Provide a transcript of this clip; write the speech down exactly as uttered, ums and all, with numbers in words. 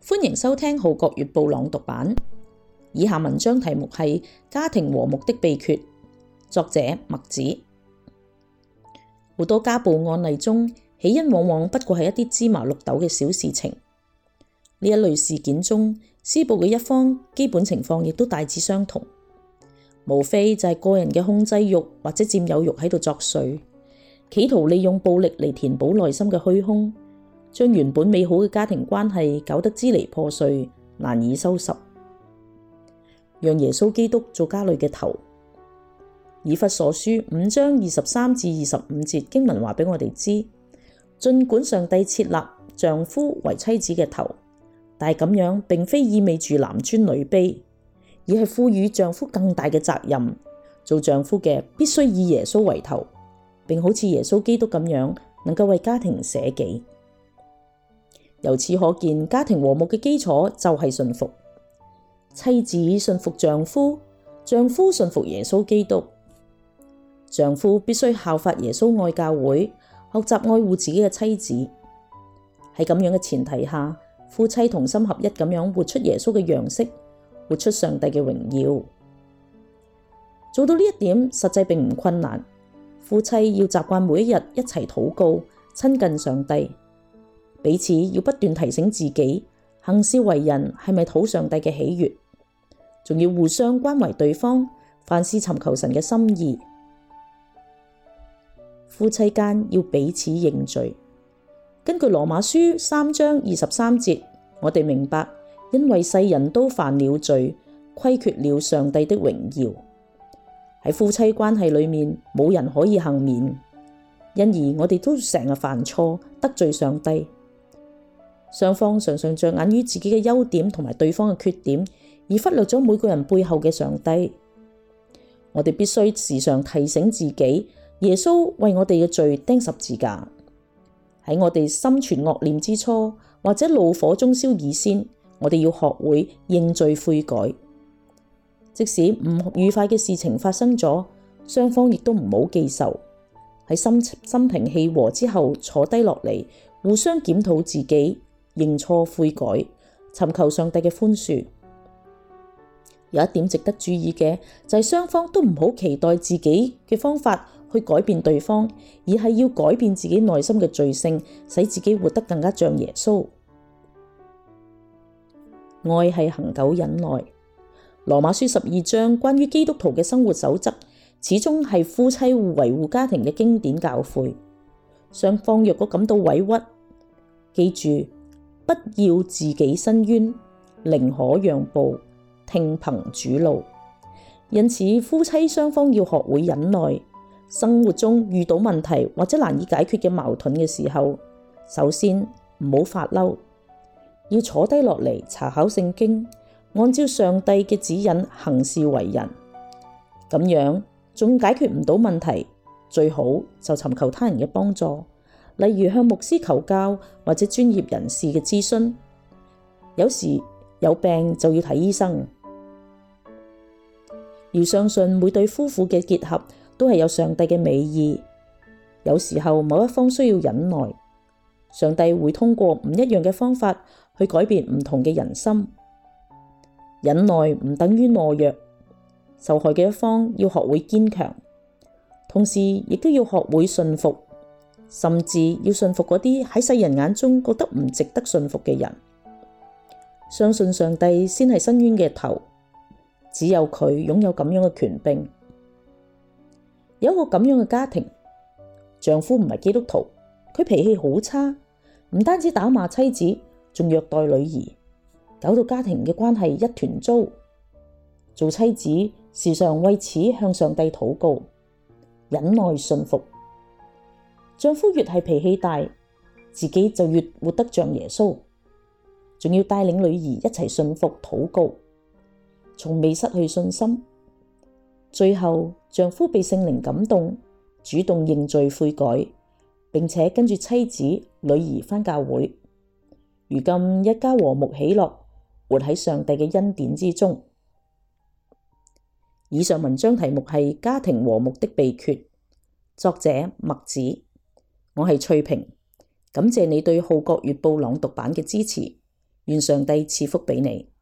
歡迎收聽《號角月報》朗讀版。以下文章題目係《家庭和睦的秘訣》，作者麥子。好多家暴案例中，起因往往不過係一啲芝麻綠豆嘅小事情。呢一類事件中，施暴嘅一方基本情況亦都大致相同，無非就係個人嘅控制慾或者佔有慾喺度作祟，企圖利用暴力嚟填補內心嘅虛空，將原本美好嘅家庭關係搞得支離破碎，難以收拾。讓耶穌基督做家裏嘅頭。以弗所書五章二十三至二十五節經文話俾我哋知，儘管上帝設立丈夫為妻子嘅頭，但係咁樣並非意味住男尊女卑，而係賦予丈夫更大嘅責任。做丈夫嘅必須以耶穌為頭，並好似耶穌基督咁樣，能夠為家庭捨己。由此可見，家庭和睦嘅基礎就係順服。妻子順服丈夫，丈夫順服耶穌基督。丈夫必須效法耶穌愛教會，學習愛護自己嘅妻子。喺咁樣嘅前提下，夫妻同心合一咁樣活出耶穌嘅樣式，活出上帝嘅榮耀。做到呢一點，實際並唔困難。夫妻要習慣每一日一齊禱告，親近上帝。彼此要不斷提醒自己，行事為人係咪討上帝嘅喜悅，仲要互相關懷對方，凡事尋求神嘅心意。夫妻間要彼此認罪。根據羅馬書三章二十三節，我哋明白，因為世人都犯了罪，虧缺了上帝的榮耀。喺夫妻關係裏面，冇人可以幸免，因而我哋都成日犯錯，得罪上帝。雙方常常着眼於自己嘅優點同埋對方嘅缺點，而忽略咗每個人背後嘅上帝。我哋必須時常提醒自己，耶穌為我哋嘅罪釘十字架。喺我哋心存惡念之初，或者怒火中燒以先，我哋要學會認罪悔改。即使唔愉快嘅事情發生咗，雙方亦都唔好記仇。喺心心平氣和之後，坐低落嚟，互相檢討自己，認錯悔改，尋求上帝嘅寬恕。有一點值得注意嘅就係雙方都唔好期待自己嘅方法去改變對方，而係要改變自己內心嘅罪性，使自己活得更加像耶穌。愛係恆久忍耐。羅馬書十二章關於基督徒嘅生活守則，始終係夫妻維護家庭嘅經典教誨。雙方若果感到委屈，記住不要自己申冤，寧可讓步，聽憑主怒。因此，夫妻雙方要學會忍耐。生活中遇到問題或者難以解決嘅矛盾嘅時候，首先唔好發嬲，要坐低落嚟查考聖經，按照上帝嘅指引行事為人。咁樣仲解決唔到問題，最好就尋求他人嘅幫助，例如向牧師求教或者專業人士嘅諮詢。有時有病就要睇醫生。要相信每對夫婦嘅結合都係有上帝嘅美意。有時候某一方需要忍耐，上帝會通過唔一樣嘅方法去改變唔同嘅人心。忍耐唔等於懦弱，受害嘅一方要學會堅強，同時亦都要學會順服，甚至要順服嗰啲喺世人眼中覺得唔值得順服嘅人。相信上帝先係伸冤嘅頭，只有佢擁有咁樣嘅權柄。有一個咁樣嘅家庭，丈夫唔係基督徒，佢脾氣好差，唔單止打罵妻子，仲虐待女兒，搞到家庭嘅關係一團糟。做妻子時常為此向上帝禱告，忍耐順服。丈夫越係脾氣大，自己就越活得像耶穌，仲要帶領女兒一齊順服禱告，從未失去信心。最後，丈夫被聖靈感動，主動認罪悔改，並且跟住妻子、女兒返教會。如今一家和睦喜樂，活喺上帝嘅恩典之中。以上文章題目係《家庭和睦的秘訣》，作者麥子。我係翠萍，感謝你對《號角月報》朗讀版嘅支持。 願上帝賜福畀你。